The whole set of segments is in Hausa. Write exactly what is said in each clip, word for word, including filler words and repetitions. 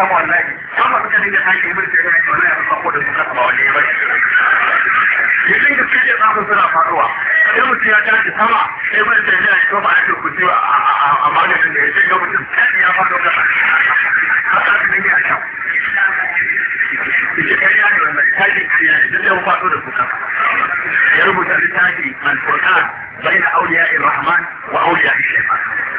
sama wallahi sama suka dinga tashi ibn taymiya ya wallahi ba sako da suka sama wallahi ba ya dinga kaje tsafa suna faruwa sai mutum ya tashi sama sai ibn taymiya ya tofa a ku ji a maganin da ya ce ga mutum sai ya fado da haka aka dinga a can ita kariya ne wannan tashi kariya ne duk da ya fado da suka ya rubuta littafi al-Qur'an bayna awliya'i rahman wa awliya'i shaytan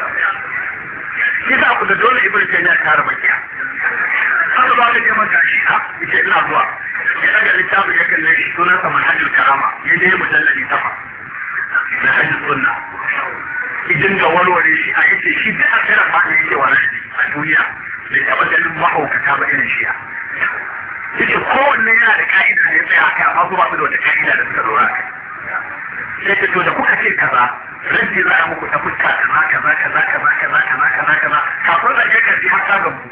kisa ku da dole ibn taymiya ta raba kiya haka ba ka je maka shi ha yace ina zuwa ya daga littafin ya kalle shi sunan sa manhajul karama ya je mujalladi tafa na hadis sunna idan ga warware shi a yace shi da akira ba ne yake wannan a duniya bai taba ganin mahaukata ba irin shi yace kowanne yana da ka'ida ya tsaya kai amma su ba su da wata ka'ida da suka dora kai sai ka to da kuka ce kaza ranci za a muku ta fuska kaza kaza kaza kaza kaza kaza kaza kaza kafin da kai karfi har ka gabu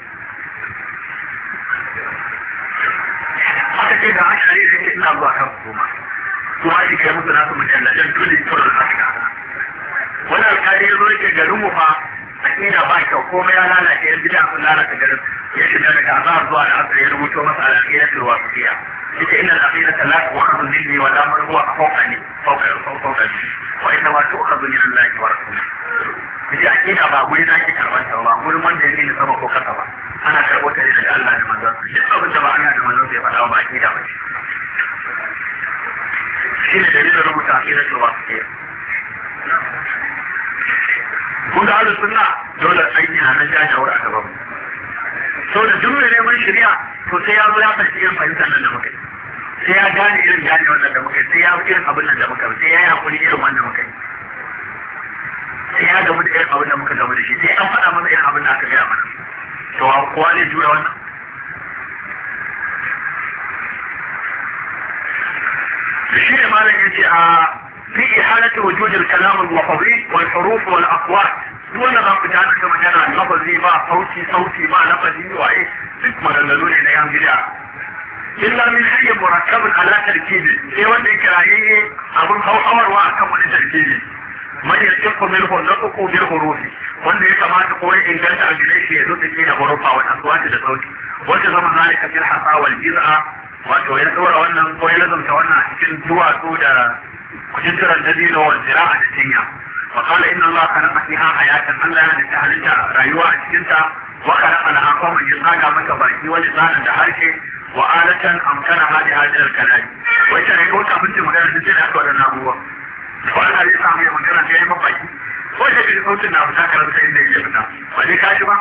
aka ce da ashari da yake ina zuwa kan goma kuma shi kai musu nasu mujallajen dole turin haka wani alkali ya zo yake garin mu fa akida ba kyau komai ya lalace yan bid'a sun lalata garin ya shiga daga azhar zuwa da asar ya rubuto masa al-aqidatul wasitiyya ita inna al-aqidata la tu'khadhu minni wa la man huwa fawqani fawqa fawqani wa inna ma tu'khadhu min Allah wa rasulihi ita aqida ba guri da ake karban ta ba gurin wanda yake ne sama ko kasa ba ana karbo ta ne daga Allah da manzon sa duk abin da ba Allah da manzon sa ya faɗa ba aqida ba ce shine dalilin rubuta aqidatul wasitiyya kun ga ahlus sunna dole aiki na nan jajawar a gaban mu sau da duk mai neman shari'a to sai ya zo ya fahimci irin fahimtar nan da muka yi sai ya gane irin gane wannan da muka yi sai ya irin abin nan da muka yi sai ya yi hakuri irin wanda muka yi sai ya gamu da irin abin da muka gamu da shi sai an faɗa mana irin abin da aka gaya mana to kowa zai jura wannan da shi ne malam ya ce a في إحالة وجود الكلام اللفظي والحروف والأصوات دون ما كتابة كما كان اللفظي ما صوتي صوتي ما لفظي وإيه ست مدللون إلى أيام جدا إلا من حي مركب على تركيبه في وقت إكراهيه أبو الخوصور وأكم من تركيبه من يستيق منه النطق بالحروف wanda ya kamata ko ya inganta a gare shi ya zo take da hurufa wa aswati da sauti wanda zama zalika fil hasa wal jiz'a wato ya dora wannan ko ya lazumta wannan cikin duwatsu da كجسر الجديد والزراعة الدنيا وقال إن الله خلق فيها حياة أن لا نتهلك رأيوها الجنسة وخلق لها قوم يصاقى مكباكي ولسانا دهارك وآلة أمكنها لهذا الكلام وإذا يقول كفنت مكان الجنسة أكبر النابوة وأنا الإسلام هي مكان فيها مباكي وإذا كنت قلت النابوة ذاكرة سيدنا يجبنا وذي كاشبة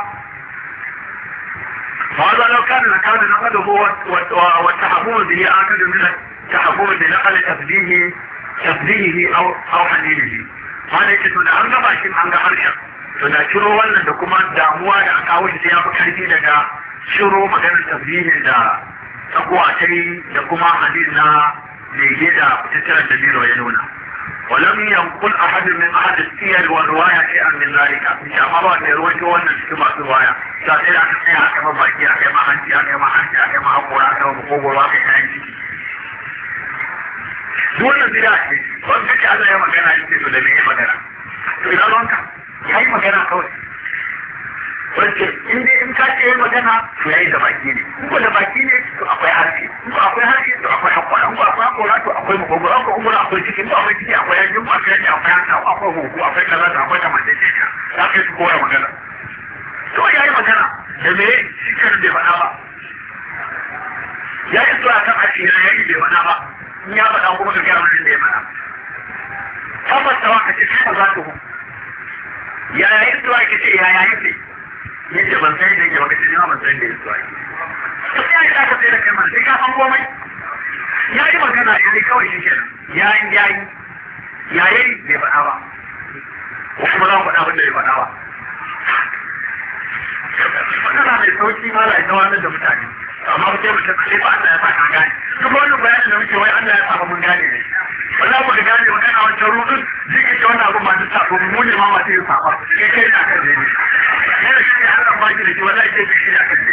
وهذا لو كان لكان نقده والتحفوظ به آكد من التحفوظ بنقل تفديه تفديه او او حليله wanda yake to da an gaba shi an ga harshen to da ciro wannan da kuma damuwa da aka kawo shi ya fi karfi daga ciro maganar tafdihi da tsakuwa ta yi da kuma hadis na lege da tattarar da biro ya nuna ولم ينقل احد من احد السير والروايه شيئا من ذلك ان شاء الله ne ruwaito wannan cikin masu riwaya ta sai aka tsaya aka ma baki aka ma hanci aka ma hanci aka ma hakora aka ma kogoro aka kai ciki wannan bid'a ce wanda ke Allah ya magana yake to da me ya magana to idan ranka yayi magana kawai wace in dai in ka ce magana to yayi da baki ne ko da baki ne to akwai harshe ko akwai harshe to akwai hakora ko akwai hakora to akwai magogoro ko umura akwai cikin ko akwai ciki akwai yanjin ko akwai yanjin akwai hanta akwai hugu akwai kaza da akwai kamantacciya za ka yi kowa magana to yayi magana da me shi kan bai faɗa ba yayi zuwa kan asiri yayi bai faɗa ba ya faɗa kuma ka gyara mutum da ya mana tabbas da waka ce sai za ku ya yayin zuwa ke ce ya yayin ne yace ban sai da yake wakaci ne ban sai da yake zuwa to sai ya ka sai da kai mana sai ka san komai ya yi magana ya yi kawai shi kenan ya yi ya yi ya yi bai faɗa ba ko kuma za ku faɗa abin da bai faɗa ba magana mai sauki ma la ita wani da mutane amma ba sai mutum sai ba Allah ya sa ka gane duk wani bayanin da muke wai Allah ya sa mun gane ne wala ba ka gane magana wancan rudin zai ce wannan abu ba ta sa mu ne ma ma sai safa kai kai na kan dai ne ne shi Allah ba ki da shi wallahi kai shi na kan dai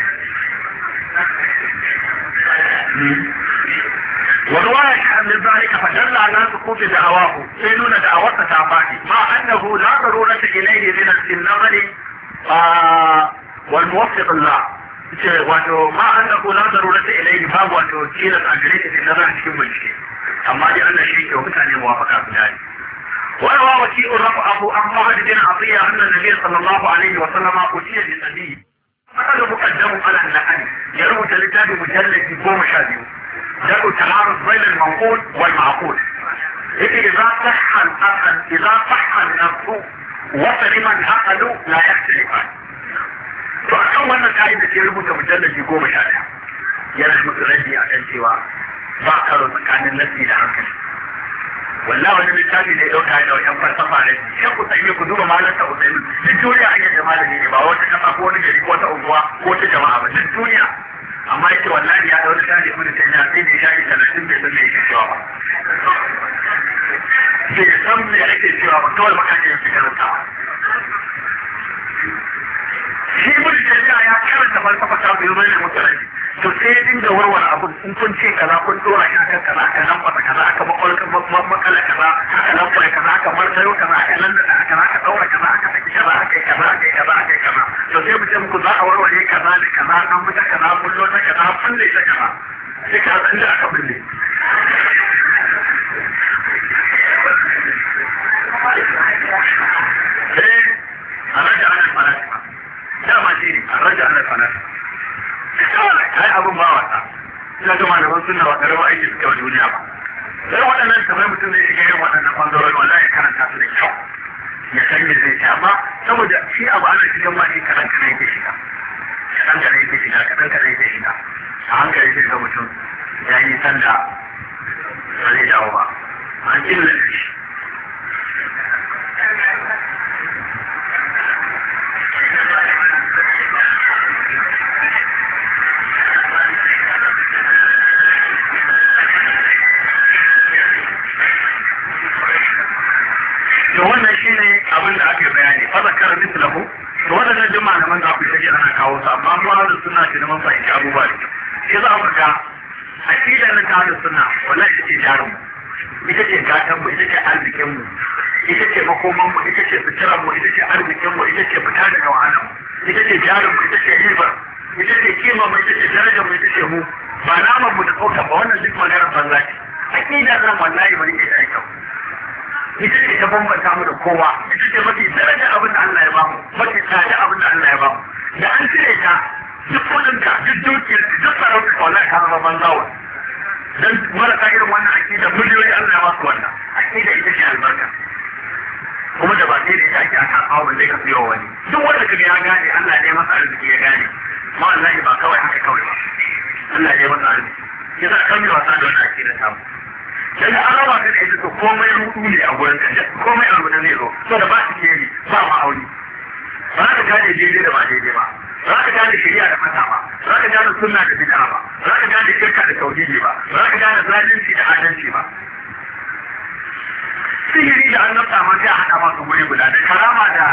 ورواية من ذلك فدل على سقوط دعواه سينون دعوة تعباني مع أنه لا ضرورة إليه من النظر آه والموفق الله ce wato ma an da kula da rurata ilai babu wato tilas a gare ta da zan cikin bincike amma dai Allah shi ke mutane muwafaka su dai wa wa wati rafa abu ahmad bin atiya anna nabiy sallallahu alaihi wa sallama utiya bi sadi haka da muqaddamu ala an-nahl ya rubuta littafi mujalladi goma sha biyu da ta'arud bain al-manqul wal ma'qul yake idza sahha al-aql idza sahha an-nafs wa salima al-aql la yahtalifan. To a kan wannan ka'ida ce rubuta mujallaji goma sha ɗaya yana musu rabi a kan cewa ba karo tsakanin nasi da hankali. Wallah wani littafi ne ɗauka ya ɗau ƴan falsafa ne sai ku sanya ku duba malarsa ku sanya duk duniya an yadda malami ne ba wata kasa ko wani gari ko wata unguwa ko wata jama'a ba duk duniya. Amma yake wallahi ya ɗau littafi ibnu taymiya sai da ya shafi talatin bai san me yake cewa ba. Bai san me yake cewa ba kawai makaɗin yake karantawa. Shi mun shari'a ya karanta falsafa ta biyu mai mutane to sai ya dinga warware abu in kun ce kaza kun dora shi akan kaza aka lambata kaza aka makwalka makala kaza aka lambata kaza aka martayo kaza aka lallata kaza aka daura kaza aka saki kaza aka yi kaza aka yi kaza aka yi kaza to sai mu ce muku za a warware kaza da kaza an muta kaza kullo ta kaza kulle ta kaza sai ka san da aka bulle eh araja ana falsafa dama shi ne a raja ana falsafa ai abin ba wata ina ga malaman sunna ba karama aiki suka wa duniya ba sai waɗannan kamar mutum zai shiga yin waɗannan ɓangarori wallahi ya karanta su da kyau ya san me zai ci amma saboda shi abu ana shigan ma shi kaɗan kaɗan yake shiga kaɗan kaɗan yake shiga kaɗan kaɗan yake shiga a hankali sai ga mutum ya yi sanda ba zai dawo ba an killace shi to wannan shine abin da ake bayani fa zakar mislahu to wannan jin malaman da aka yi ana kawo su amma mu da sunna ce da mun fahimci abubuwa ne shi za mu ga akidar na ta sunna wallahi ita ce jarum ita ce gatan mu ita ce arzikin mu ita ce makoman mu ita ce fitiran mu ita ce arzikin mu ita ce fita daga wahala mu ita ce jarum mu ita ce riba ita ce kima mu ita ce darajar mu ita ce mu ba naman mu da kauta ba wannan duk maganar banza ce akidar nan wallahi bari ke da kyau ita ce ta bambanta mu da kowa ita ce mafi darajar abin da Allah ya ba mu mafi tsada abin da Allah ya ba mu da an cire ta duk kudin ka duk dukiyar ka duk sarauta ka wallahi ka zama banzawa dan marasa irin wannan akida miliyoyi Allah ya ba su wannan akida ita ce albarka kuma da ba sai da ita ake a karɓa wanda zai ka siyo wani duk wanda kaga ya gane Allah ne masa arziki ya gane ma wallahi ba kawai haka kawai ba Allah ne masa arziki yasa kan yi wasa da wannan akida ta mu dan an raba ka da ita to komai rudu ne a gurin ka komai abu da zai zo so da ba su ke yi ba ma aure ba za ka gane daidai da ba daidai ba ba za ka gane shari'a da fata ba ba za ka gane sunna da bid'a ba ba za ka gane shirka da tauhidi ba ba za ka gane zalunci da adalci ba sihiri da annabta ma sai a haɗa masu guri guda da karama da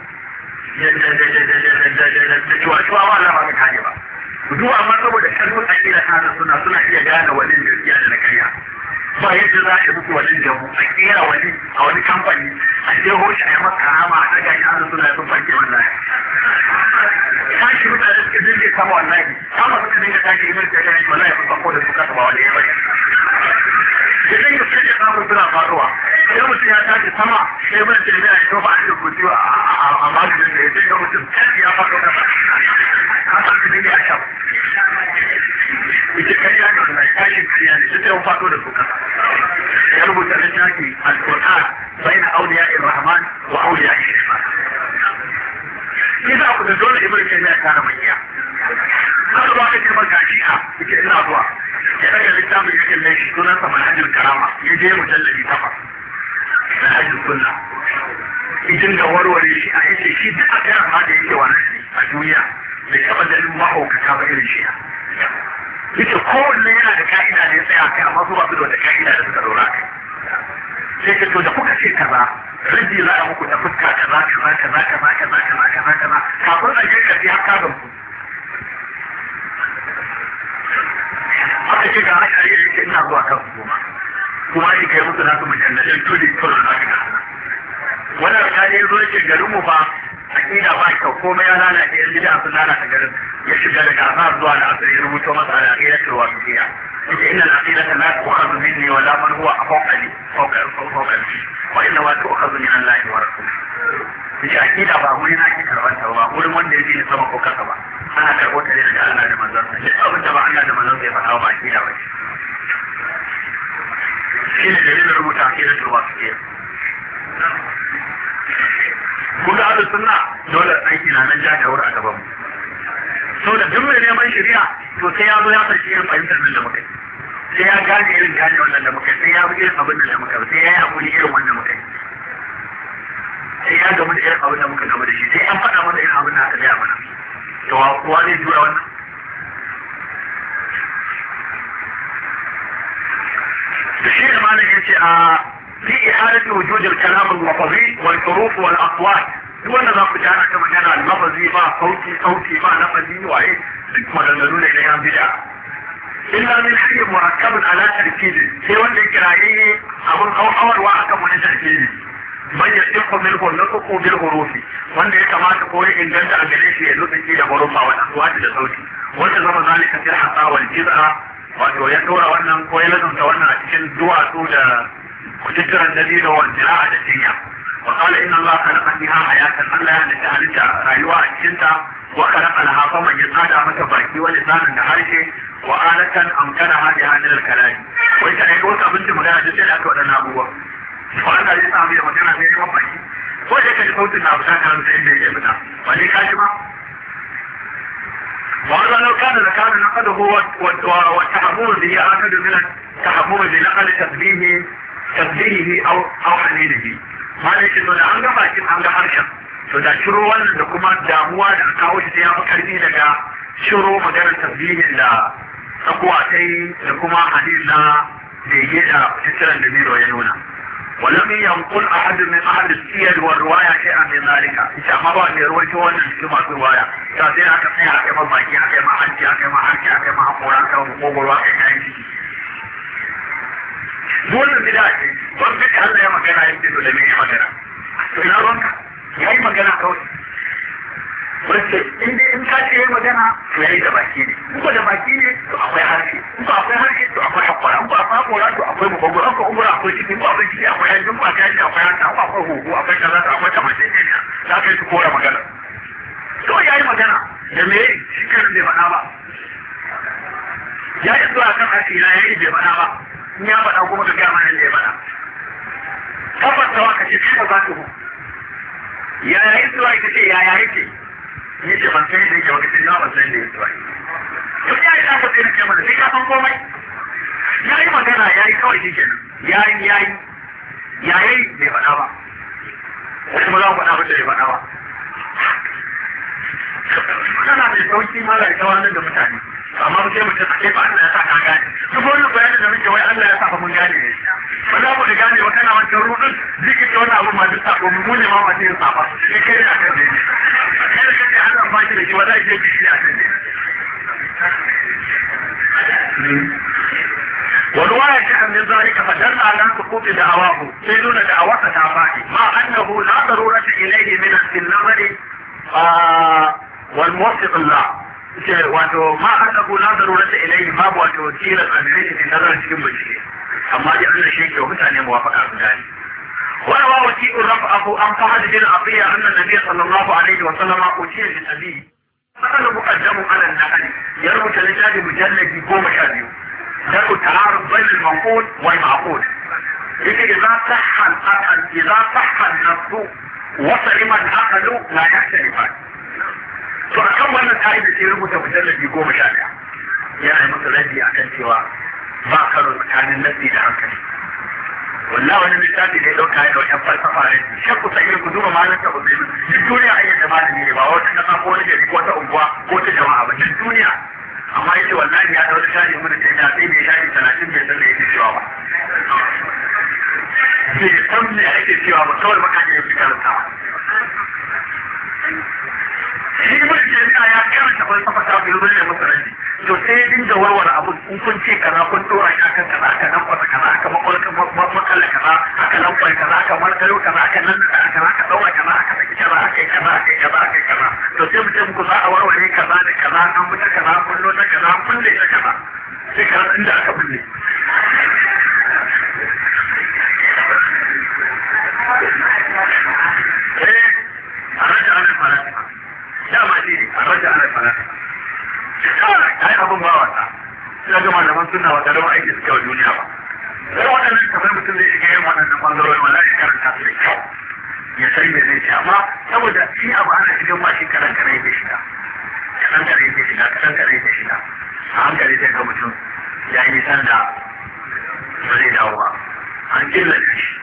da cuwa-cuwa ba Allah ba ka gane ba duk amma saboda karfin aƙida ta suna suna iya gane wani gaskiya da na karya ba yadda za a yi muku wani jamu a kera wani a wani kamfani a je hoshi a yi masa karama a daga shi ana suna sun fanke wallahi tashi mutane suka dinga kama wallahi kama suka dinga tashi imin ta gani wallahi sun fanko da suka taba wani ya bai da dinga suke samun suna faruwa sai mutum ya tashi sama sai mun ce ya tofa an yi kuci a maganin da ya ce ga mutum ya faɗo da ba haka su dinga a shan ita kariya ga suna tashin kariya ne sai ya faɗo da suka ya rubuta littafi al-Qur'an bayan auliya ir-Rahman wa auliya ir-Shaytan shi za ku da dole ibn Taymiyyah ta na manya haka ba ka ce maka shi'a yake ina zuwa ya daga littafin yake mai shi sunan sa manhajul karama ya je mujalladi takwas na hajjul sunna idan da warware shi a yace shi duk a kan ma da yake wannan a duniya bai taɓa ganin mahaukata ba irin shi'a yake kowanne yana da ka'ida ne sai a kai amma su ba su da wata ka'ida da suka dora kai sai ka to da kuka ce kaza rabi za a muku ta fuska kaza kaza kaza kaza kaza kaza kaza kaza kafin a je ka ji haka da ku aka ce ga haka yake ina zuwa kan goma kuma shi kai musu nasu mujannadin tuli tuli na ga wannan alƙali ya zo yake garin mu fa a aqida ba kyau komai ya lalace yan bid'a sun lalata garin ya shiga daga azhar zuwa da asiri ya rubuto masa al-aqidatul wasitiyya yace inna al-aqidata la tu'khadhu minni wa la man huwa fawqani fawqa fawqa wa inna ma tu'khadhu min Allah wa rasulihi yace aqida ba wuri na ake karban ta ba wurin wanda yake ne sama ko kasa ba ana karbo ta ne daga Allah da manzon sa duk abin da ba Allah da manzon sa ya faɗa ba aqida ba shi ne dalilin rubuta aqidatul wasitiyya. Kun ga ahlus sunna dole aiki na nan jajawar a gaban mu. Sau da duk mai neman shari'a to sai ya zo ya farki irin fahimtar nan da muka yi. Sai ya gane irin gane wannan da muka yi, sai ya bi irin abin da muka yi, sai ya yi hakuri irin wannan muka yi. Sai ya gamu da irin abin da muka gamu da shi, sai an faɗa mana irin abin da aka gaya mana. To kuwa zai tura wannan. Da shi da malam ya ce a في إحالة وجود الكلام اللفظي والحروف والأصوات دون ذلك جانا كما جانا اللفظي ما صوتي صوتي ما لفظي وعيه ثم دللون إليها بدعة إلا من حي مركب على تركيز سيوان ذكرائي أقول أو أول واحد من تركيز من يستيق منه النطق بالحروف wanda ya kamata ko ya inganta a gare shi ya nutsuki da hurufa wa aswati da sauti wanda zama zalika fil hasa wal jiz'a wato ya dora wannan ko ya lazumta wannan a cikin duwatsu da وتجرى الدليل والزراعة الدنيا وقال إن الله خلق فيها حياة الله لتهلك رأيوها الجنة وخلق لها فمن يصعد متباكي ولسان نحرشه وآلة أمكنها بها من الكلام وإذا أيضوك أبنت مدانا جسل أكوى لنا أبوه وأنا لسا أمير مدانا في ربعي وإذا كان صوت النابسان كان سعيد بي إبنا ولي كاشمة وهذا لو كان لكان نقده والتحمل به آكد من التحمل بنقل تسبيه tasbihi au au halilihi malai ce to da an ga bakin an ga harshen to da shiro wannan da kuma damuwa da aka kawo shi ya fi karfi daga shiro maganar tasbihin da tsakuwa ta yi da kuma hadis na bege da fitaran da miro ya nuna ولم ينقل أحد من أهل السير والرواية شيئا من ذلك إذا ما بقى يروي وانا في الرواية تأثير هكذا هكذا ما باقي هكذا ما حنجي هكذا ما حركي هكذا ما حقورا هكذا ومقوبر واقع كاين wannan bid'a ce wanda ka Allah ya magana ya fito da me ya magana to ina ranka yayi magana kawai wace in dai in ka ce yayi magana to yayi da baki ne ko da baki ne to akwai harshe ko akwai harshe to akwai hakura ko akwai hakura to akwai mugogoro ko umura akwai ciki ko akwai ciki akwai hanjin ko akwai hanjin akwai hanjin ko akwai hugu akwai kaza akwai tamace ne za ka yi su kora magana to yayi magana da me shi kan bai faɗa ba ya yi zuwa kan harshe na yayi bai faɗa ba ya faɗa kuma ka gama nan da ya faɗa kafar tawa ka ce kai ba su ya yayi zuwa ka ce ya yayi ce ni ce ban san da yake wata cikin ban san da yake zuwa to ya yi dafa sai na ce mana sai ka san komai ya yi magana ya yi kawai shi kenan ya yi ya yi ya yi bai faɗa ba kuma za mu faɗa ba bai faɗa ba kana mai sauki mala da kawanan da mutane amma mu sai mutum ake ba Allah ya sa ka gane duk wani bayanin da muke wai Allah ya sa mun gane ne ba za mu gane wa kana wancan rudin zikir ce wani abu ma duk sako mu ne ma ma sai safa sai kai a kan dai kai da kake Allah ba shi da shi wala yake shi a kan dai ورواية عن ذلك فدل على سقوط دعواه سيدون دعوة تابعه مع أنه لا ضرورة إليه من النظر آه والموفق الله wato ma annahu la darurata ilayhi babu wato tilas an gare shi nazar cikin bincike amma dai Allah shi ke mutane muwafaqa su gani wala wa wasi'u rafa'ahu an fahad bin afiya anna nabiy sallallahu alaihi wa sallam utiya bi nabi hada muqaddamu ala an-nahl yarbuta lillahi mujalladi goma sha biyu daru ta'aruf bain al-manqul wal ma'qul yake idza sahha al-aql idza sahha an-nafs wa salima al-aql la yahtalifan to akan wannan ka'ida sai rubuta mujallabi goma sha ɗaya yana masa raddi akan cewa ba karo tsakanin nasi da hankali wallahi wani littafi ne dauka ya dauka falsafa ne shakku sai ku duba malam ta ubai duk duniya ayyuka da malami ne ba wata kasa ko wani gari ko ta unguwa ko ta jama'a ba duk duniya amma yace wallahi ya dauka shari mun da ya sai bai shari talatin bai san da yake cewa ba sai san ne ake cewa ba kawai makaje ya fi karanta shi mun jami'a ya karanta falsafa ta biyu ne masa rabi to sai dinga warware abu in kun ce kaza kun dora shi akan kaza aka nan kwata kaza aka makwalka makalla kaza aka nan kwai kaza aka markalo kaza aka nan da aka aka daura kaza aka saki kaza aka yi kaza aka yi kaza aka yi kaza to sai mutum ku za a warware kaza da kaza an mutu kaza an kullo ta kaza an kulle ta kaza sai kaza inda aka kulle eh a raja ana falasifa dama ne a raja ana falasifa ai abin ba wata sai ga malaman sunna wata da aiki suke wa duniya ba sai waɗannan kamar mutum zai shiga yin waɗannan ɓangarori wallahi karanta su da kyau ya san me zai ce amma saboda shi abu ana shigan ma shi karan karan yake shiga karan karan yake shiga karan karan yake shiga a hankali sai ga mutum ya yi nisan da ba zai dawo ba an killace shi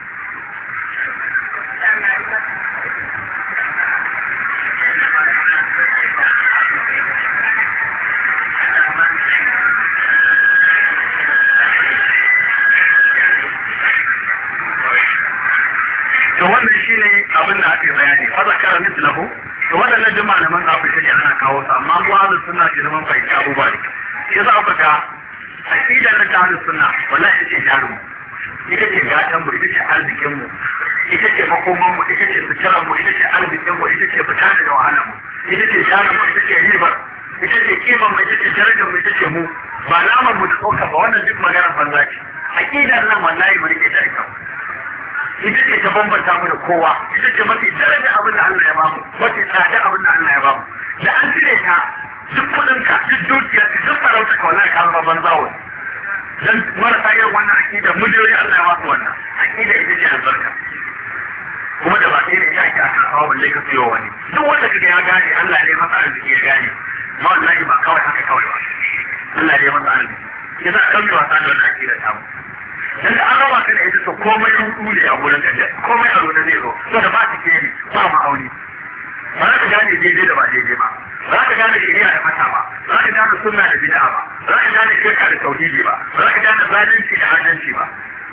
to wannan shine abin da ake bayani fa zakara mislahu to wannan jama'a malaman da aka ce ana kawo su amma mu ahlus sunna ke zaman fahimta abubuwa ne shi za ku ga aqidar na ahlus sunna wallahi ita ce jarum ita ce gatan mu ita ce arzikin mu ita ce makoman mu ita ce suturan mu ita ce arzikin mu ita ce fita daga wahalar mu ita ce jarum mu ita ce ribar ita ce kiman mu ita ce darajar mu ita ce mu ba naman mu da tsoka ba wannan duk maganar banza ce aqidar nan wallahi mu rike ta kyau ita ce ta bambanta mu da kowa ita ce mafi daraja abin da Allah ya ba mu mafi tsada abin da Allah ya ba mu da an cire ta duk kudinka duk dukiya duk farauta ka wallahi ka zama banza wani dan marasa irin wannan akida miliyoyi Allah ya ba su wannan akida ita ce albarka kuma da ba sai ne ya ake aka kawo balle ka siyo wani duk wanda kaga ya gane Allah ne masa arziki ya gane ma wallahi ba kawai haka kawai ba Allah ne masa arziki yasa kan yi wasa da wannan akida ta mu dan da an raba ka da ita to komai an kule a gurin ka komai a ruwa zai zo to da ba ta ke ni ba ma'auni ba za ka gane daidai da ba daidai ba ba za ka gane shari'a da mata ba ba za ka gane sunna da bid'a ba ba za ka gane shirka da tauhidi ba ba za ka gane zalunci da adalci ba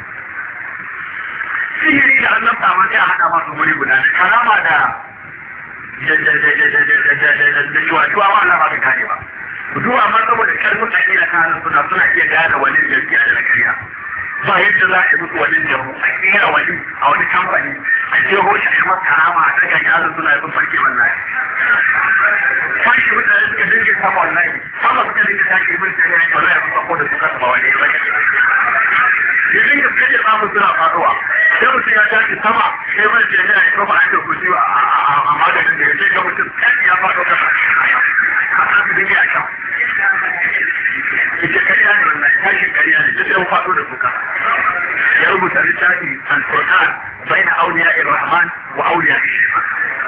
sihiri da Allah ta ma sai a hada masu guri guda karama da da da da da da da da da da shuwa ma Allah ba ka gane ba duwa amma saboda karfin akida kan suna suna iya gane wani gaskiya da kariya ba yadda za a yi musu wani jamu a kera wani a wani kamfani a je hoshi a yi masa karama a daga yaran suna yi farke wallahi fashi mutane suka dinga sama wallahi sama suka dinga tashi ibn tare da wallahi sun sako da suka saba wani ya bane ya dinga kaje samu suna faduwa sai mutum ya tashi sama sai mai tare da ya ba a da kuji a maganin da ya ce ga mutum kan ya faɗo kasa haka su dinga a can ita kariya ne wannan tashin kariya ne duk yan faɗo da kuka ya rubuta littafi al-Qur'an baina awliya ar-Rahman wa awliya ash-Shaytan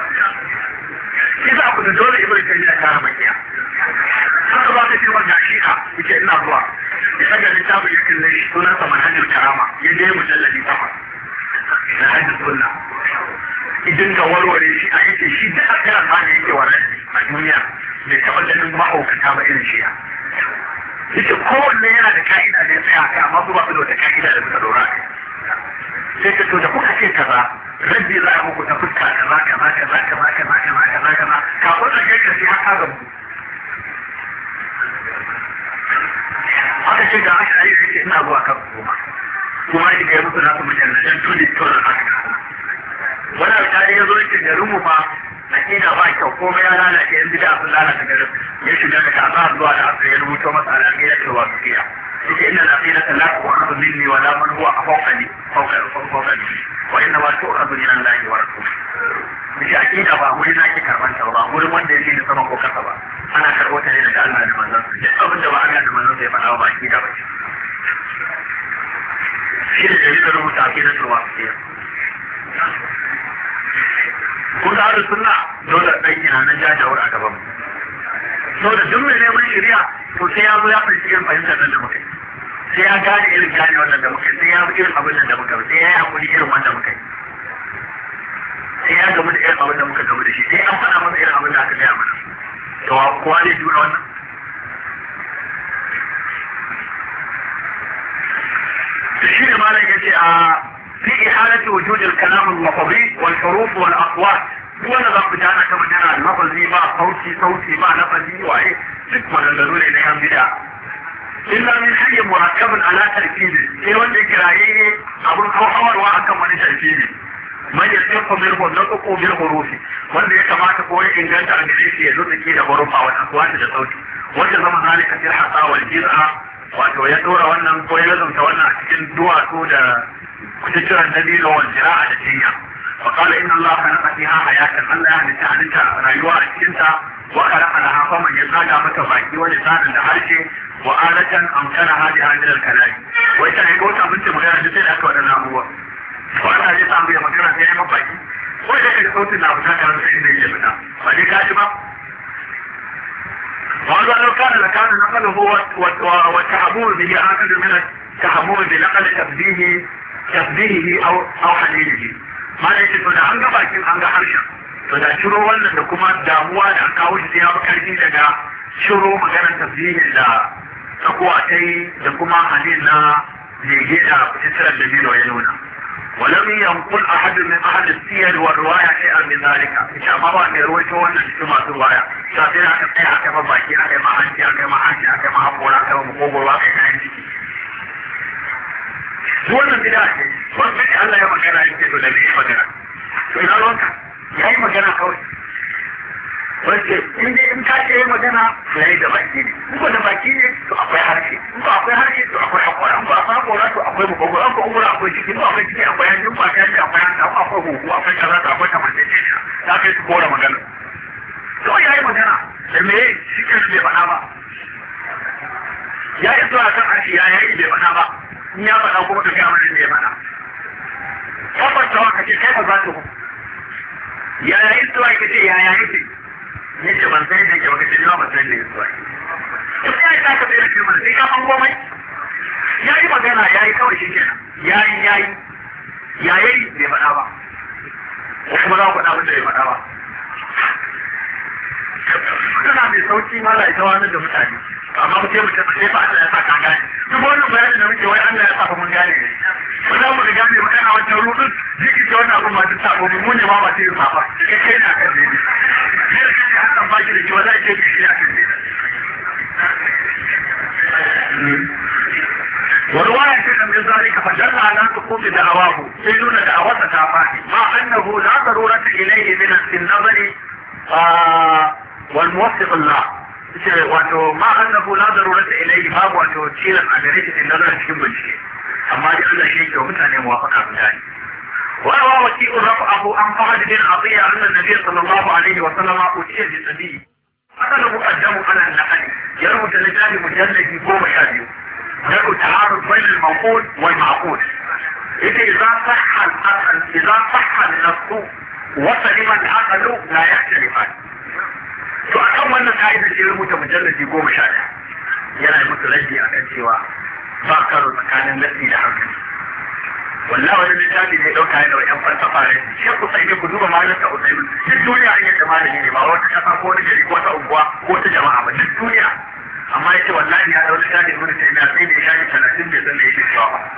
kisa ku da dole ibnu taymiya ta rabiya haka ba ta ce ba shi'a yake ina zuwa ya saka littafin yake ne sunan sa manhajul karama ya je mujalladi takwas na hadis sunna idan ga warware shi a yake shi da akaran ma ne yake warware a duniya bai taɓa ganin ma'aukata ba irin shi'a yake kowanne yana da ka'ida da ya tsaya kai amma su ba su da wata ka'ida da suka dora kai sai ka to da kuka ce kaza rabbi za a muku ta fuska kaza kaza kaza kaza kaza kaza kaza kaza kafin da kai ka sai haka ga mu aka ce ga aka ayi yake ina zuwa kan kuma kuma shi ga ya musu nasu mutane dan tuni to da haka wani alƙali ya zo yake garin mu fa akida ba kyau komai ya lalace yan bid'a sun lalata garin ya shiga da kaza zuwa da asiri ya rubuto masa al'aqida ta wasiya yake inna al-aqida la tu'khadhu minni wa la man huwa fawqani fawqa fawqani wa inna ma tu'khadhu min Allah wa rasulihi shi akida ba wuri na ake karban ta ba wurin wanda yake da sama ko kasa ba ana karbo ta ne daga Allah da manzon sa duk abin da ba Allah da manzon sa ya faɗa ba akida ba ce shi da ya rubuta akida ta wasiya kun da haɗu suna dole ɗan yana nan jajawar a gaban mu so da duk mai neman shari'a to sai ya zo ya fahimci irin fahimtar nan da muka yi sai ya gane irin gane wannan da muka yi sai ya bi irin abin nan da muka yi sai ya yi hakuri irin wanda muka yi sai ya gamu da irin abin da muka gamu da shi sai an faɗa masa irin abin da aka gaya mana to kowa zai jura wannan shi ne malam ya ce a في إحالة وجود الكلام اللفظي والحروف والأصوات duk wanda za ku ji ana ta magana lafazi ba sauti sauti ba lafazi waye duk maganganu ne na yan bida illa min hayyin murakkabin ala tarkibi sai wanda kiraye abun hawarwa akan wani tarkibi man yasifu bil huruf bil hurufi wanda ya kamata ko ya inganta a gare shi ya zo tsaki da hurufa wa aswati da sauti wanda zama zalika fil hasa wal jiz'a wato ya dora wannan ko ya zanta wannan a cikin duwatsu da kuturan dabino wal jira'a da jinya wa qala inna allaha khalaqa fiha hayatan allah ya halitta halitta rayuwa a cikin ta wa khalaqa laha faman yazaga mata baki wani sanin da harshe wa alatan amkana hadi hadil al kalami wai ta yi wata abinci magana da sai da aka wadannan abubuwa ko ana ji samu ya magana sai ya mabaki ko da kai sautin na fita da wani inda yake fita ba dai kaji ba وهذا لو كان لكان نقله والتعبور به أكد من التعبور بنقل تبديه تبديهه أو أو حليله ما ليس تدع عنك باكين عنك حرشا تدع شروع ولا لكما داموا لأن كاوش دياب كالكين لدع شروع مكان تبديه لا تقواتي لكما حليلنا ليجينا تسر الجميل ويلونا ولم ينقل أحد من أهل السير والرواية شيئا من ذلك إن شاء الله أن يرويته وانا جسمات الرواية شاطر أكبر أكبر باكي أكبر محانتي أكبر محانتي أكبر محبول أكبر مقوبر واقع كنانتي وانا بداية وانا بداية الله يوم كان يمكن لديه مجانا فإذا لونك يأي مجانا كوي wace in dai in ka ce magana sai da baki ne in ba da baki ne to akwai harshe in ba akwai harshe to akwai hakora in ba akwai hakora to akwai mukogoro in ba ugura akwai ciki in ba akwai ciki akwai yankin ba ka yanki akwai hanka akwai huhu akwai kaza da akwai kamantacce ta kai su kora magana to ya yi magana da me shi kan bai faɗa ba ya yi zuwa kan harshe ya yi bai faɗa ba in ya faɗa kuma ka gaya mana ne ya faɗa tabbatawa ka ce kai ba za ta hu ya yi zuwa ka ce ya yi yake ban sai da ke baka ce ba ban sai da yake to sai ya ka tsaya cikin mun sai ka san komai yayi magana yayi kawai shi kenan yayi yayi yayi bai faɗa ba ko kuma za ku faɗa wanda bai faɗa ba kana mai sauki mala ita wani da mutane amma mu ce mutum sai ba Allah ya sa ka gane duk wannan bayanin da muke wai Allah ya sa mun gane ne ba za mu gane ba kana wancan rudin jiki ce wannan abun ma duk sabo mu ne ma ba sai ba ba kai kai na kan dai hakan ba shi da kiwa za a ce shi a kan ورواية من ذلك فدل على سقوط دعواه سيدون دعوة تافاه مع أنه لا ضرورة إليه من النظر والموفق الله مع أنه لا ضرورة إليه باب وتشيل عجرية النظر في كل أما لأن شيء ومثلا موافقة بذلك وروى وكيء رفعه عن فهد بن عطية أن النبي صلى الله عليه وسلم أتي بسبيه هذا مقدم على النحل يروي تلتان مجلد قوم شاديو يروي تعارض بين المنقول والمعقول إذا إذا صح الأصل إذا صح النص وسلم العقل لا يختلفان فأكم أن القاعدة يروي مجلد قوم شاديو يرى متلجي أكد سوى فاكر مكان التي لحكم والله wani littafi ne dauka yana wa yan falsafa ne shi ku sai ne ku duba malam ta usaimin duk duniya an yi malami ne ba wata kasa ko wani gari ko wata unguwa ko wata jama'a ba duk duniya amma yace wallahi ya dauka littafi ne sai na sai ne shafi talatin bai san me yake cewa ba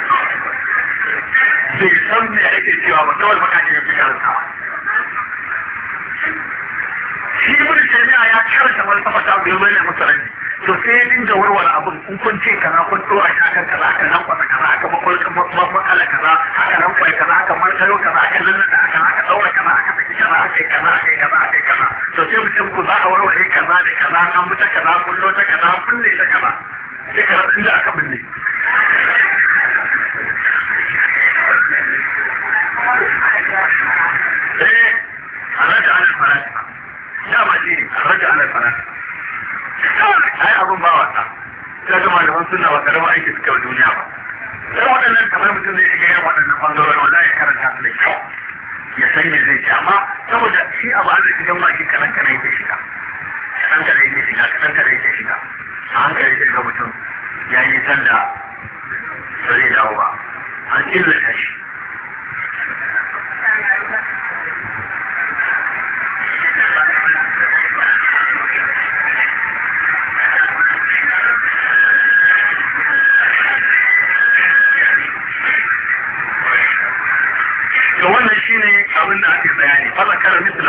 bai san me yake cewa ba kawai makaji ne fika rantawa shi ibn taymiya ya karanta falsafa ta bai mai musaranci to sai ya dinga warware abin in kun ce kaza kun tsora shi akan kaza aka nan kwasa kaza aka makwalkan makala kaza aka nan kwai kaza aka martalo kaza aka nan da aka aka daura kaza aka saki kaza aka yi kaza aka yi kaza aka yi kaza to sai mutum ku za a warware kaza da kaza an muta kaza kullo ta kaza kulle ta kaza sai kaza inda aka binne eh araja ala falasifa dama shi ne araja ala falasifa ai abun ba wata sai ga malaman sunna ba karama aiki suka wa duniya ba sai waɗannan kamar mutum zai shiga yin waɗannan bangarori wanda ya karanta su da kyau ya san me zai ci amma saboda shi abu an shiga ma shi kanan kanan yake shiga kanan kanan yake shiga kanan kanan yake shiga a hankali sai ga mutum ya yi sanda ba zai dawo ba an illata shi abin da ake bayani fara kara misali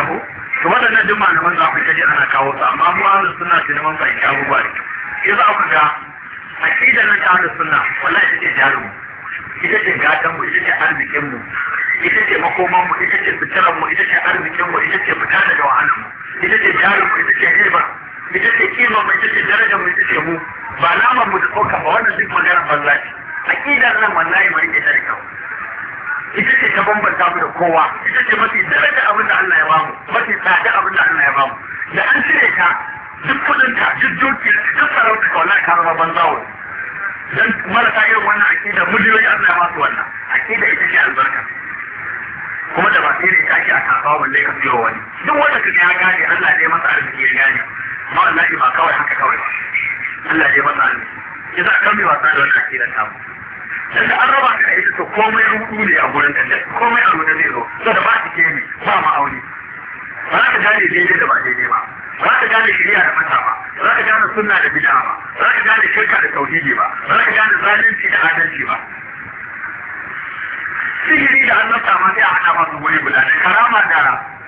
kawo su amma mu ahlus sunna ce neman fahimci abubuwa ne yanzu aka ga aqidar nan ta ahlus sunna wallahi ita ce jarum ita ce gatan mu ita ce arzikin mu ita ce makoman mu ita ce fitaran mu ita ce arzikin mu ita ce fita daga wahalar mu ita ce jarum mu ita ce riba ita ce kima mu ita ce darajar mu ita ce mu ba naman mu da tsoka ba wannan duk maganar banza ce aqidar nan wallahi mu rike ta da kyau ita ce ta bambanta mu da kowa ita ce mafi daraja abin da Allah ya bamu mafi tsada abin da Allah ya bamu da an cire ta duk kudinta duk dukiyar duk sarauta ka wallahi ka zama banza wa dan marasa irin wannan aqida miliyoyi Allah ya basu wannan aqida ita ce albarka kuma da ba sai ne ta ake a kafa wanda ka siyo wani duk wanda ka ya gane Allah ne masa arziki ya gane amma wallahi ba kawai haka kawai ba Allah ne masa arziki yasa kan bi wasa da wannan aqida ta mu dan da an raba ka ita to komai rudu ne a gurin ka komai a rudu ne zo so da ba shi ke ne ba ma'auni ba za ka gane daidai da ba daidai ba ba za ka gane shari'a da mata ba ba za ka gane sunna da bid'a ba ba za ka gane shirka da tauhidi ba ba za ka gane zalunci da adalci ba sihiri da annabta ma sai a hada masu guri guda da karama da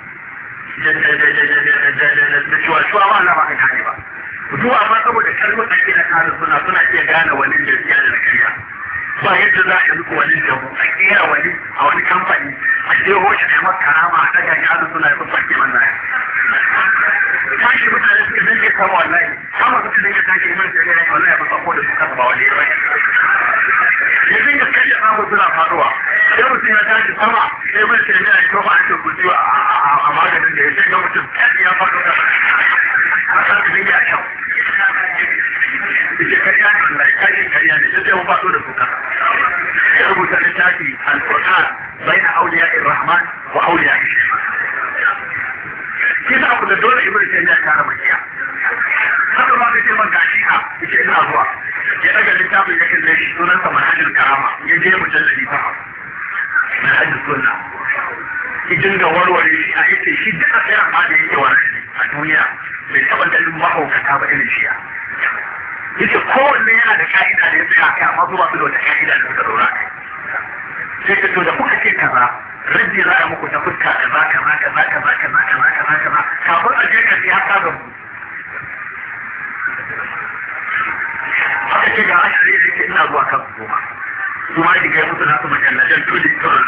da shuwa-shuwa ma Allah ba ka gane ba duk amma saboda kalmar ake da kare suna suna iya gane wani gaskiya da kariya ba yadda za a yi wani jamu a kera wani a wani kamfani a je hoshi da maka karama a daga yadda suna yi farke wannan tashi mutane suka dinga kama wallahi kama suka dinga tashi iman da ya yi wallahi ba sako da su kasa ba wani yawa ya dinga kashe samu suna faruwa sai mutum ya tashi sama sai mai sai ya yi tofa a cikin guji a maganin da ya sai ga mutum ya faɗo da a sa su dinga a kyau ita karya ne wallahi kashin karya ne sai mun faɗo da su kasa ya rubuta littafi al-Qur'an baina awliya ar-Rahman wa awliya ash-Shaytan kisa ku da dole ibnu taymiya ta rama kiya haka ba sai man gashi ha yace ina zuwa ya daga littafin ya kalle shi sunan sa manhajul karama ya je mujalladi ta manhajul sunna idan ga warware shi a yace shi duka sai amma da yake warware a duniya bai taba dalilin mahaukata ba irin shi yace kowanne yana da ka'ida da ya tsaya kai amma su ba su da wata ka'ida da suka dora kai sai ka to da kuka ce kaza rabbi za a muku ta fuska kaza kaza kaza kaza kaza kaza kaza kaza kafin a je ka siya ka ga mu aka ce ga ashiri da ke ina zuwa kan goma su ma diga ya mutu nasu majallajen tuli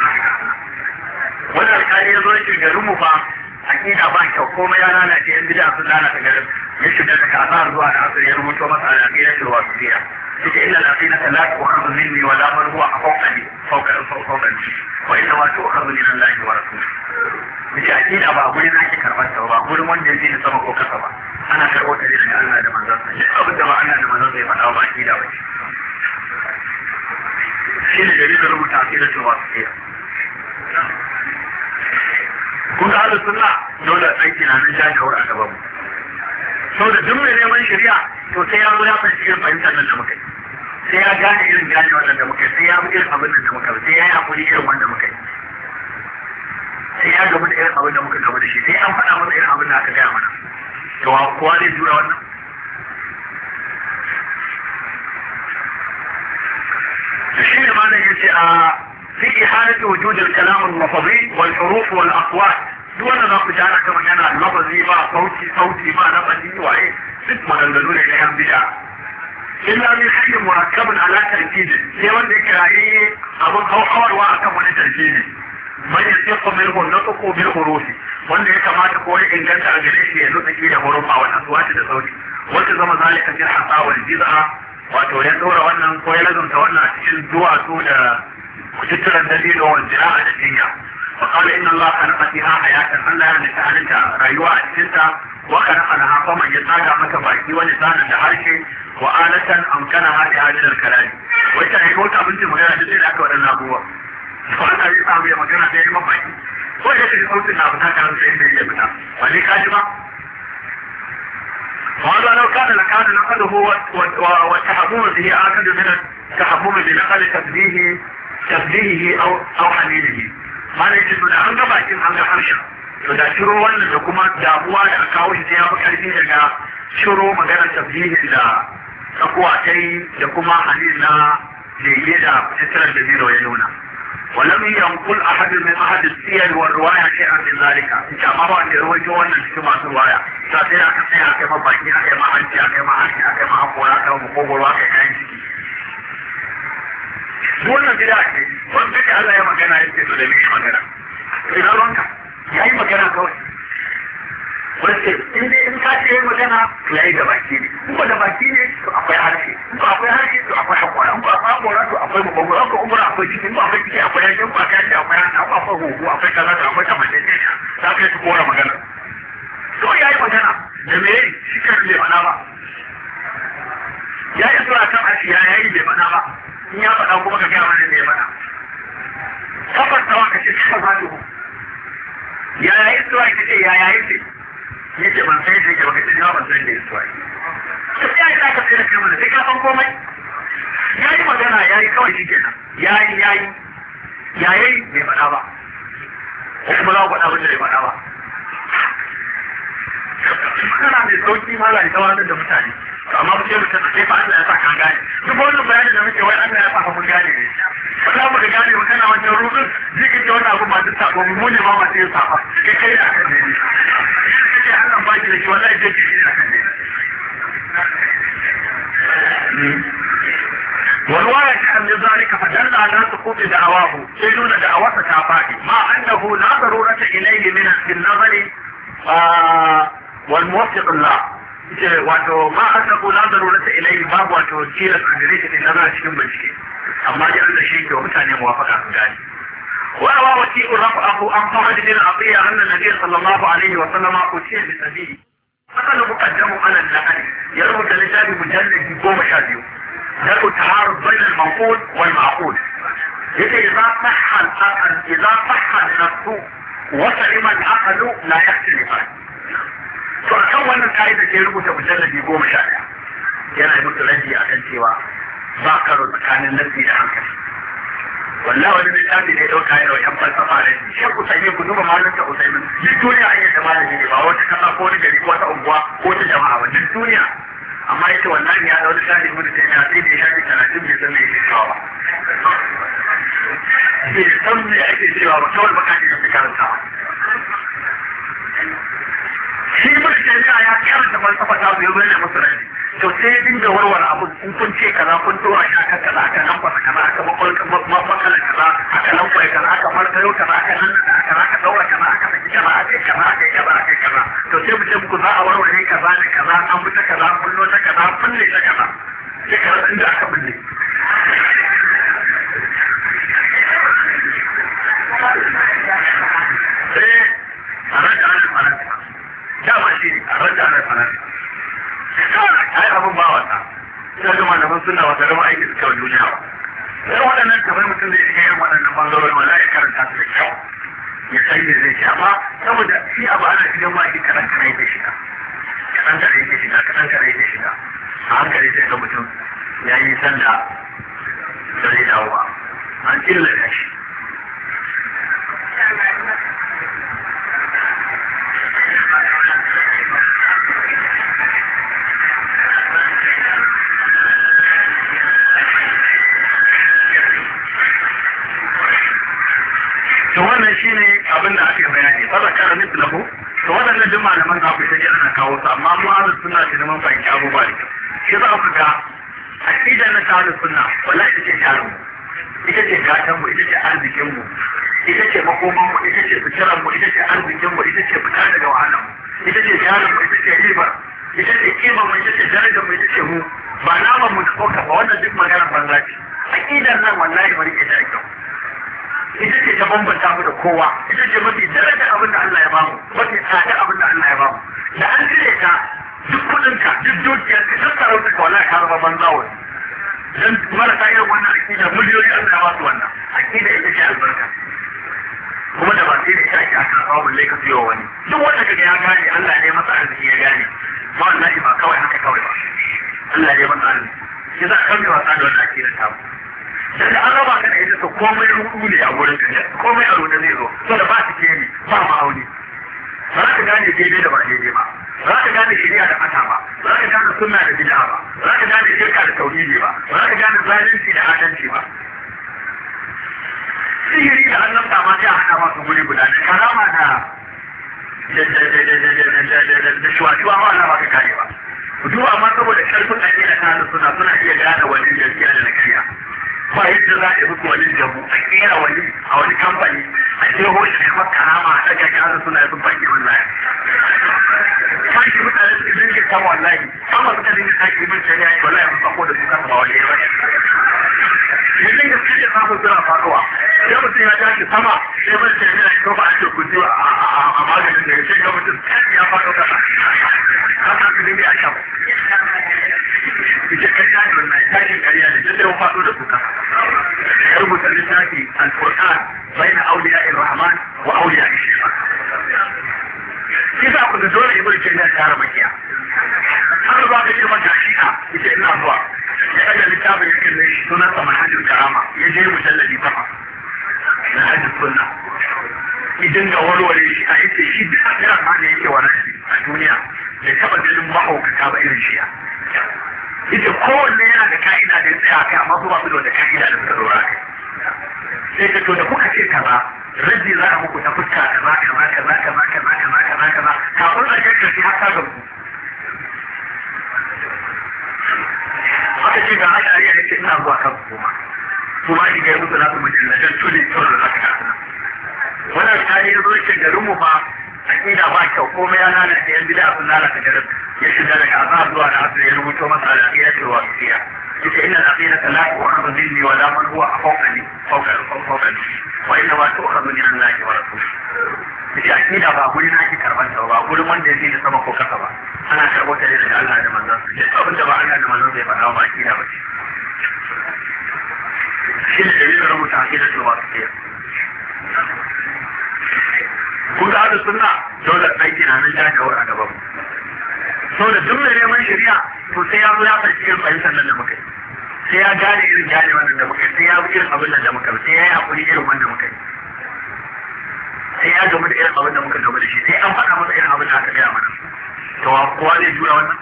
wani alkali ya zo yake garin mu fa akida ba kyau komai ya lalace yan bida sun lalata garin ya shiga daga azhar zuwa da asir ya rubuto masa al-aqida til wasiliya yace inna al-aqida la tu'khadhu minni wa la man huwa fawqani fawqa fawqa wa inna ma tu'khadhu min Allah wa rasulihi yace aqida ba gurin ake karbar ta ba gurin wanda yake ne sama ko kasa ba ana karbo ta ne daga Allah da manzon sa duk abin da ba Allah da manzon sa ya faɗa ba aqida ba shi ne dalilin rubuta aqida til wasiliya kun ga ahlus sunna dole aiki na nan jajawar a gaban mu sau da duk mai neman shari'a to sai ya zo ya fahimci irin fahimtar nan da muka yi sai ya gane irin gane wannan da muka yi sai ya bi irin abin da muka yi sai ya yi hakuri irin wanda muka yi sai ya gamu da irin abin da muka gamu da shi sai an faɗa masa irin abin da aka gaya mana to kowa zai jura wannan shi ne malam ya ce a في إحالة وجود الكلام اللفظي والحروف والأصوات دون ذلك جانا كما كان اللفظي ما صوتي صوتي ما لفظي وإيه ست مغللون إليها بدع إلا من حي مركب على تركيز سيوان ذكرائي أبو الخوحور وأكم من تركيز من يستيق منه النطق بالحروف wanda ya kamata ko ya inganta a gare shi ya nutsaki da hurufa wa aswati da sauti wanda zama zalika fil hasa wal jiz'a wato ya dora wannan ko ya lazumta wannan cikin duwatsu da وتترى الدليل والجراء الدنيا وقال إن الله خلق فيها حياة ألا يعني تعلمت رأيوها السنة وخلق لها فمن يتاجع مكباكي ولسانا لحرشي وآلة أمكنها لهذه الكلام ويتعيقوت أبنت مجانا جديد أكبر النابوة وأنا يسام يا مكانا دي مباكي ويجب صوت النابتا كانوا سيئين بي يبتا ولي كاجبا وهذا لو كان لكان نقله والتحبوم به آكد من التحبوم بنقل تبديه tabbihi au au halilihi mana yake to da an ga bakin an ga harshen to da shiro wannan da kuma damuwa da aka kawo shi ta yafi karfi daga shiro maganar tabbihi da tsakuwa ta yi da kuma halil na lege da fitarar da biro ya nuna ولم ينقل أحد من أحد السير والرواية شيئا من ذلك. إن شاء الله أن يروي جوانا اجتماع الرواية. ساتيا كسيا كما باكي كما حنتي كما حنتي كما أقولا كما مقوبل واقع كاين wannan gida ce wanda ke Allah ya magana yake so da mai magana ina ranka yayi magana kawai wace in dai in ka ce magana yayi da baki ne kuma da baki ne to akwai harshe to akwai harshe to akwai hakora ko akwai hakora to akwai mabugura ko umra akwai cikin ko akwai ciki akwai yankin ko akwai yankin akwai hannu akwai akwai hugu akwai kaza da akwai kamar ne ta kai su kora magana to yayi magana da me shi kan bai mana ba yayi sura kan ashi yayi bai mana ba in ya faɗa kuma ka gaya mana ne mana kafar tawa ka ce kika ba duhu ya yayi suwa ka ce ya yayi ce ya ce ban sai sai ka baka ce ban sai da suwa ka sai ya ka sai da kai mana sai ka san komai yayi magana yayi kawai shi kenan yayi yayi yayi bai faɗa ba ko kuma za ku faɗa wanda bai faɗa ba kana mai sauki ma za ka da mutane amma mu ce mutum sai fa Allah ya sa ka gane duk wannan bayanin da muke wai Allah ya sa mun gane ne wallahi mu gane mu kana wannan rubun jikin da wannan abu ba duk sabo mu ne ma ba sai safa kai kai da kan ne sai Allah ba ki da shi wallahi je ki da kan ne والرواية عن ذلك فدل على سقوط دعواه سيدون دعوته كافاته مع أنه لا ضرورة إليه من النظر آه والموفق الله wato ma annahu la darurata ilayhi babu wato tilas a gare shi da nazara cikin bincike amma dai Allah shi ke mutane muwafaka su gani wa wa wati rafahu an fahad bin abiya anna nabiy sallallahu alaihi wa sallama utiya bi sabili fakal muqaddamu ala al-naqli ya rubuta littafi mujalladi goma sha biyu da ta'arud bain al-manqul wal ma'qul yace idza sahha al-aql idza sahha an-nafs wa salima al-aql la yahtalifan to akan wannan ka'ida ce rubuta mujalladi goma sha ɗaya yana musu raddi a kan cewa ba karo tsakanin nasi da hankali wallahi wani littafi ne ɗauka yana yan falsafa ne shi Usaimin ku duba malinta Usaimin duk duniya an yadda malami ne ba wata kasa ko wani gari ko wata unguwa ko wata jama'a ba duk duniya amma yace wallahi ya ɗau littafi gudu ta yana sai da ya shafi talatin bai san me yake cewa ba bai san me ake cewa ba kawai baka ne ka karantawa shi mulki jami'a ya karanta falsafa ta biyo bayan musu rai to sai dinga warware abu in kun ce kaza kun tura shi aka kaza aka nan fasa kaza aka makala kaza aka nan kwai kaza aka markayo kaza aka nan aka aka daura kaza aka saki kaza aka yi kaza aka yi kaza aka yi kaza to sai mu ce muku za a warware kaza da kaza an bi ta kaza an bullo ta kaza an bulle ta kaza sai kaza inda aka bulle sai a rage ana faransa dama shi ne a rage ana faransa ai abin ba wata sai ga malaman suna wata gama aiki su kawai duniya ba sai waɗannan kamar mutum zai shiga yin waɗannan bangarori wala ya karanta su da kyau ya san me zai ci amma saboda shi abu ana shigan ma shi kaɗan kaɗan yake shiga kaɗan kaɗan yake shiga kaɗan kaɗan yake shiga a hankali sai ga mutum ya yi sanda da zai dawo ba an killa shi to wannan shine abin da ake bayani fa zakara mithlahu to wannan duk malaman da aka ce ana kawo su amma mu ahlus sunna ce da mun fahimci abubuwa da kyau shi za ku ga aqidar na ahlus sunna wallahi ita ce jarum ita ce gatan mu ita ce arzikin mu ita ce makoman mu ita ce fitaran mu ita ce arzikin mu ita ce fita daga wahalan mu ita ce jarum mu ita ce riba ita ce kima mu ita ce darajar mu ita ce mu ba naman mu da koka ba wannan duk maganar banza ce aqidar nan wallahi bari ke da kyau ita ce ta bambanta mu da kowa ita ce mafi darajar abin da Allah ya bamu mafi tsada abin da Allah ya bamu da an cire ta duk kudinka duk dukiyar ka duk sarauta ka wallahi ka zama banza wani dan marasa irin wannan akida miliyoyi Allah ya ba su wannan akida ita ce albarka kuma da ba sai da ita ake aka kawo balle ka siyo wani duk wanda kaga ya gane Allah ne masa arziki ya gane ba wallahi ba kawai haka kawai ba Allah ne masa arziki shi za ka kame wasa da wannan akidar ta mu da an raba ka da ita to komai rudu ne a gurin ka komai a rudu zai zo so da ba su ke ni ba ma'auni ba za ka gane daidai da ba daidai ba ba za ka gane shari'a da fata ba ba za ka gane sunna da bid'a ba ba za ka gane shirka da tauhidi ba ba za ka gane zalunci da adalci ba sihiri da annabta ma sai a haɗa masu guri guda da karama da da shuwa-shuwa ma Allah ba ka kare ba. Duba amma saboda karfin ake da kanin suna suna iya gane wani gaskiya da na karya. Ba yadda za a yi muku wani jabu a kera wani a wani kamfani a ce hoshi da kuma karama a ɗaga kanin suna sun fage wallahi. Kashi mutane su dinga kan wallahi, sama suka dinga kashi ibin shari'a ya wallahi sun sako da su kasa ba wani ya bane. Yanzu da suke samun suna faruwa, sai mutum ya tashi sama sai bai ce yana ko ba a ce kuji a maganin da ya ce ga mutum ya faɗo kasa. Haka su dinga a shan. Ita kariya ne wannan tashin kariya ne, sai ya faɗo da su kasa. Ya rubuta littafi Al-Qur'an baina auliya ir-Rahman wa auliya ish-Shaytan. Kisa ku da dole ibn Taymiyyah ya tara makiya. Har ba ka ce mata shi'a ita ina zuwa. Ya ɗaga littafin ya kalle shi sunan sa Manhajul Karama ya je mujalladi tafa na Hajjul Sunna. Ya dinga warware shi a ita shi duk akiran ma da yake warare a duniya bai taɓa ganin mahaukata ba irin shi'a. Ita kowanne yana da ka'ida da ya tsaya kai amma su ba su da wata ka'ida da suka dora kai. Sai ka to da kuka ce kaza rabbi za a muku ta fuska kaza kaza kaza kaza kaza kaza kaza kaza kafin a kai karshe har ta gabu. Aka ce ga haka ariya yake ina zuwa kan kuma kuma ni ga musu na su mutum na jan tuli to da zaka kana wannan tare da zuwa garin mu fa akida ba kyau komai ya nana da yan bid'a sun lalata garin ya shiga daga azab zuwa da asiri ya rubuto masa al-aqida ta wasiya yace inna al-aqida la tu'khadhu minni wa la man huwa fawqani fawqa fawqani wa inna ma tu'khadhu min Allah wa rasulihi. Yace akida ba gurin ake karban ta ba gurin wanda yake da sama ko kasa ba ana karbo ta ne daga Allah da manzon sa duk abin da ba Allah da manzon sa ya faɗa ba akida ba ce. Shi ne dalilin rubuta akida ta wasiya. Kun ga da sunna dole aiki na nan ya kawo a gaban mu. Saboda duk mai neman shari'a to sai ya zo ya fahimci irin fahimtar nan da muka yi. Sai ya gane irin gane wannan da muka yi, sai ya bi irin abin nan da muka yi, sai ya yi hakuri irin wanda muka yi. Sai ya gamu da irin abin da muka gamu da shi, sai an faɗa masa irin abin da aka gaya mana. To kowa zai jura wannan?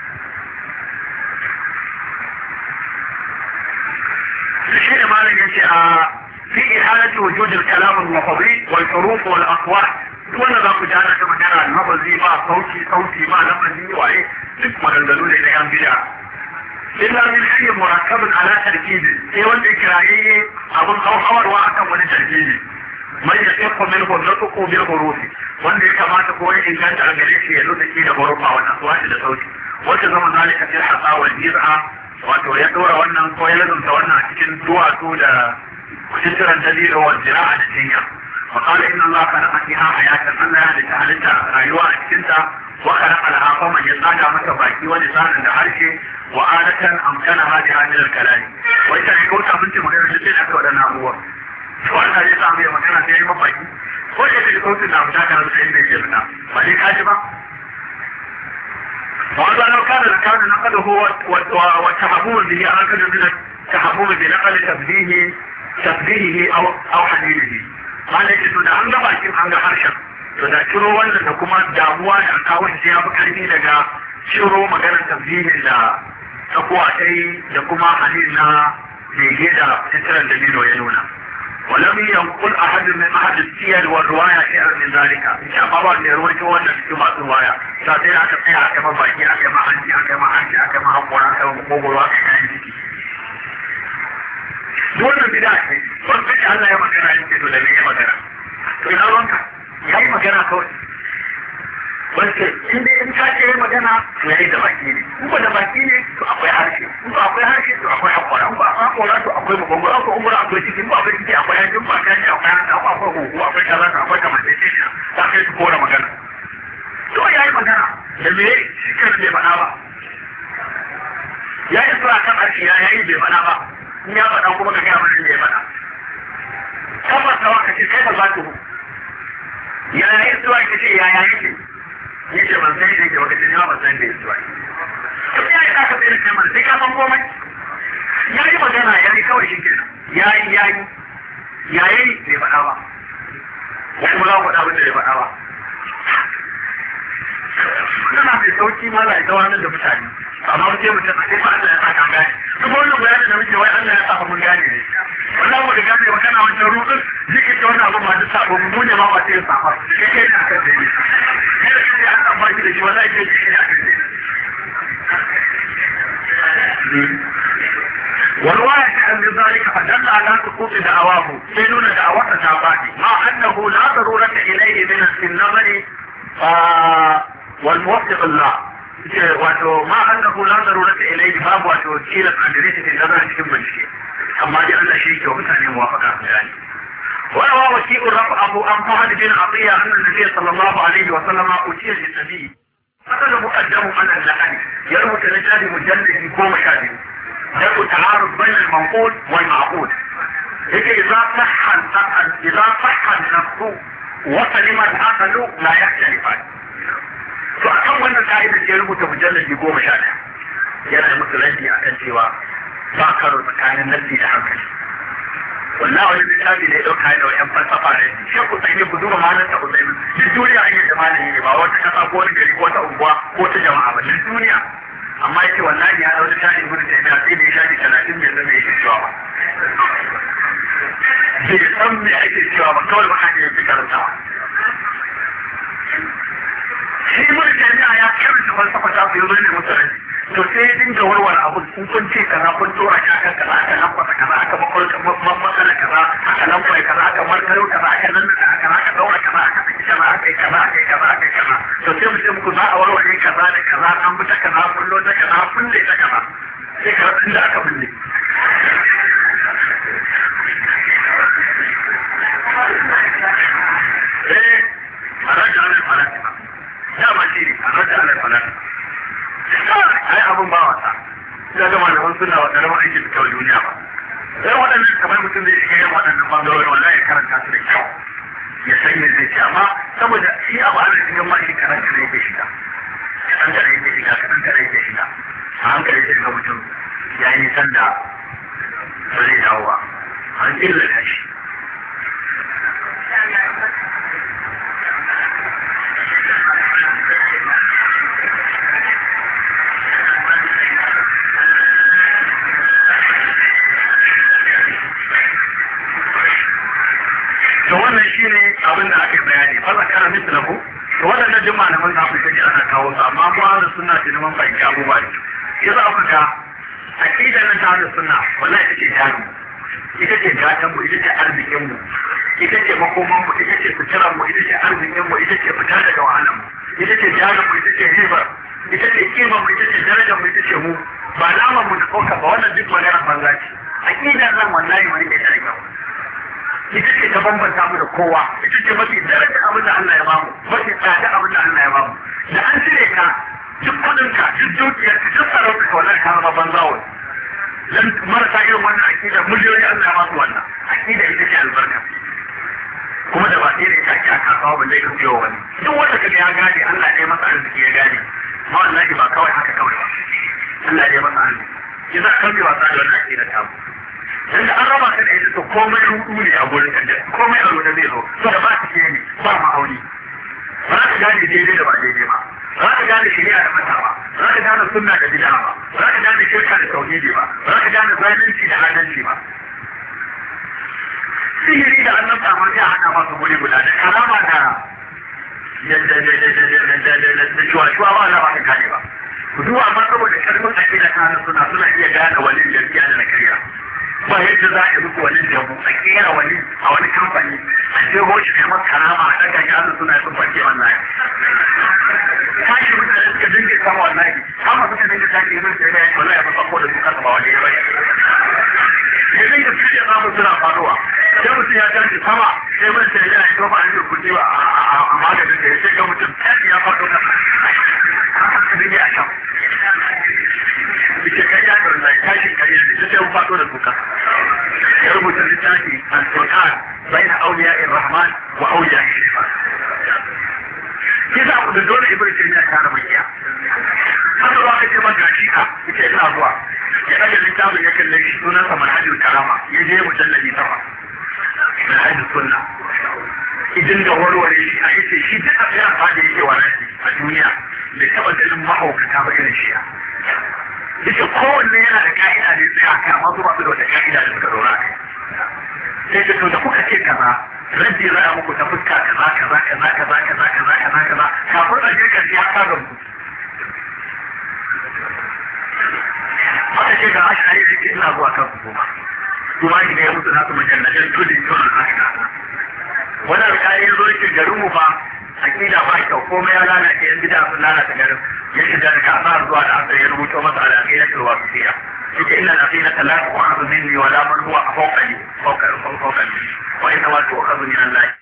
Shi ne malam ya ce a في إحالة وجود الكلام اللفظي والحروف والأصوات دون ذاك جانا كما جانا اللفظي ما صوتي صوتي ما لفظي وإيه ثم دلدلون إلى أن بدع إلا من شيء مركب على تركيبه إيه والإكرائي أظن أو خبر واحدا ولتركيبه من يحق منه النطق بالحروف wanda ya kamata ko ya inganta a gare shi ya zo da shi da barufa wannan aswati da sauti wata zama zalika fil hasa wal jiz'a wato ya dora wannan ko ya lazumta wannan cikin duwatsu da وتسر الدليل والزراعة الدنيا وقال إن الله خلق فيها حياة أنها لتهلتها رأيوها أكسنتا وخلق لها قوما يصعد مكباكي ولسانا لحركه وآلة أمكنها لها من الكلام وإذا يقولك أبنت مغير جدين أكبر لنا هو وأنا ليس عمي مكانا في مباكي وإذا يقولك أن أبنتك نسعين من جبنا فلي كاجبا وهذا لو كان لكان نقله والتحبوب به أكد من التحبوب بنقل تبديه تبديله أو أو حديده ما ليس تدعى عند باكين عند حرشا تدعى شروع ولا كما دعوة أكاوش جياب كلمي لغا شروع مجانا تبديه لا تقوى شيء لكما حديدنا لجيدا تترى الدليل وينونا ولم ينقل أحد من أحد السير والرواية شيئا من ذلك إن شاء الله أن يروي كوانا في كما الرواية ساتير أكما أكما باكي أكما حنجي أكما حنجي أكما حقونا أكما مقوبوا أكما حنجي wannan bid'a ce wanda ce Allah ya magana yake to da me ya magana to ina ranka yayi magana kawai wanda in dai in ka ce magana to yayi da baki ne in ba da baki ne to akwai harshe in ba akwai harshe to akwai hakora in ba hakora to akwai magungura ko umura akwai ciki in ba akwai ciki akwai hanjin ba kai akwai hanci akwai akwai huhu akwai kaza akwai kamar sai ce ta kai su kora magana to yayi magana da me shi kan bai faɗa ba yayi sura kan harshe yayi bai faɗa ba in ya faɗa kuma ka gaya mana da ya faɗa kamar tawa ka ce kai ba za ku ya yi zuwa ka ce ya ya yake ya ce ban san yake baka ce ne ba san da ya zuwa kuma ya yi ka tsaye da kai mana sai ka san komai ya yi magana ya yi kawai shi kenan ya yi ya yi ya yi bai faɗa ba kuma za ku faɗa abin da bai faɗa ba magana mai sauki ma za a ita wani da mutane amma wace mutum a sai ma Allah ya sa ka gane duk wannan bayanin da muke wai Allah ya sa mun gane ne wannan mu da gane magana wancan rudin zike ta wannan abu ma da sabo mu ne ma ba sai safa kai kai da kan dai kai da kai Allah ba shi da shi wallahi kai kai da kan dai والرواية عن ذلك فدل على سقوط دعواه سيدون دعوة تابعه مع أنه لا ضرورة إليه من النظر والموفق الله وما أنه لا ضرورة إليه باب وتوكيلة عن دريسة النظر كم من شيء أما دي أن شيء ومثاني موافقة يعني وروى وكيء رفعه عن فهد بن عطية أن النبي صلى الله عليه وسلم أتي للنبي مثل مقدم على اللحن يروي تنجاد مجلد كوم شادي يكون تعارض بين المنقول والمعقول يجي إذا صح إذا صح النفس وسلم العقل لا يختلفان فأكون wannan ka'idar ya rubuta mujalladi goma sha ɗaya yana musu raddi akan cewa ba karo tsakanin nassi da hankali wallahi wani littafi ne ɗauka da yan falsafa ne shi ku tsaye ku duba malam ta ku tsaye duk duniya an yi da malami ne ba wata kasa ko wani gari ko wata unguwa ko ta jama'a ba duk duniya amma yake wallahi ya dauki tashi gudu da ina sai da ya shafi talatin bai zama yake cewa ba bai san me ake cewa ba kawai ba haka yake karantawa shi mun jami'a ya karanta falsafa ta fiye ne musu rai to sai ya dinga warware abu kun kun ce kaza kun tsora shi akan kaza aka lambata kaza aka makwala kaza aka lambata kaza aka markaro kaza aka nan da aka aka daura kaza aka saki kaza aka yi kaza aka yi kaza aka yi kaza to sai mu ce muku za a warware kaza da kaza an bi ta kaza kullo ta kaza kulle ta kaza sai ka rasa inda aka bulle eh a rajin alal falasima dama shi ne a rajin alal falasima ai abin ba wasa ya gama da wani suna wata rama aiki da kawai duniya ba sai waɗannan kamar mutum zai shiga yin waɗannan bangarori wallahi ya karanta su da kyau ya san me zai ci amma saboda shi abu ana cikin ma shi kaɗan kaɗan yake shiga kaɗan kaɗan yake shiga kaɗan kaɗan yake shiga a hankali sai ga mutum ya yi nisan da ba zai dawo ba an illata shi to wannan shine abin da aka bayani fa zakara mislahu to wadannan jin malaman da aka ji ana kawo su amma ba da sunna ce neman fahimci abubuwa ne yasa aka ga aqidar nan ta da sunna wallahi ita ce jami ita ce gatan mu ita ce arzikin mu ita ce makoman mu ita ce fitaran mu ita ce arzikin mu ita ce fita daga wahalan mu ita ce jarin mu ita ce riba ita ce kimar mu ita ce darajar mu ita ce mu ba naman mu da koka ba wannan duk maganar banza ce aqidar nan wallahi wani ke da kyau ita ce ta bambanta mu da kowa ita ce mafi daraja abin da Allah ya bamu mafi tsada abin da Allah ya bamu da an cire ka duk kudinka duk dukiyar ka duk sarauta ka wannan ka zama banza wani dan marasa irin wannan akida miliyoyi Allah ya basu wannan akida ita ce albarka kuma da ba sai da ita ake a kasuwa ba zai ka siyo wani duk wanda kaga ya gane Allah ne masa arziki ya gane ma wallahi ba kawai haka kawai ba Allah ne masa arziki yasa kan bi wasa da wannan akida ta mu dan da an raba ka da ita to komai rudu ne a gurin ka komai a rudu zai zo to da ba ta ke ne ba ma'auni ba za ka gane daidai da ba daidai ba ba za ka gane shari'a da mata ba ba za ka gane sunna da bid'a ba ba za ka gane shirka da tauhidi ba ba za ka gane zalunci da adalci ba sihiri da annabta ma ya hana masa guri guda da karama da yadda da da da da da da shuwa-shuwa ba za ba ka gane ba ku duba amma saboda karfin akida ta suna suna iya gane walin gaskiya da na karya ba yadda za a yi muku wani jamu a kera wani a wani kamfani a ce hoshi kai masa karama a ɗaga yasu suna sun fanke wannan tashi mutane suka dinga sama wannan kama suka dinga tashi yin sai da yanki wallahi ba sako da su kasa ba wani ya bane ya zai da fiye samun suna faruwa sai mutum ya tashi sama sai mun sai ya yi tofa an yi kuɗi ba a maganin da ya sai ga mutum ya faɗo na haka dinga a can ita kariya da wannan tashin kariya da sai mun faɗo da kuka ya rubuta littafi al-Qur'an bayan auliya ar-Rahman wa auliya shaytan kisa ku da dole ibnu taymiya ta da bakiya haka ba ka ce man gashi ka ita ina zuwa ya daga littafin ya kalle shi sunan sa manhajul karama ya je mujalladi sama manhajul sunna idan da warware shi a yace shi duk a tsaya fadi yake wa nasi a duniya bai taɓa ganin mahaukata ba irin shiya yace kowanne yana da ka'ida ne sai aka amma su ba su da wata ka'ida da suka dora kai sai ta to da kuka ce kaza rabbi za a muku ta fuska kaza kaza kaza kaza kaza kaza kaza kaza kafin a je ka ya ka gamsu aka ce ga ashari da ke ina zuwa kan su ba su ma ne ya mutu nasu majallajen tudin yau da haka wani alƙali ya zo yake garinmu ba akida ba kyau komai ya lalace yan bida sun lalata garin ya shiga daga asar zuwa da asar ya rubuto masa alaƙida ta ruwa fiya yake ina al'aqida ta la tu'khadhu minni wa la man huwa fawqani fawqa fawqa wa inna ma tu'khadhu min Allah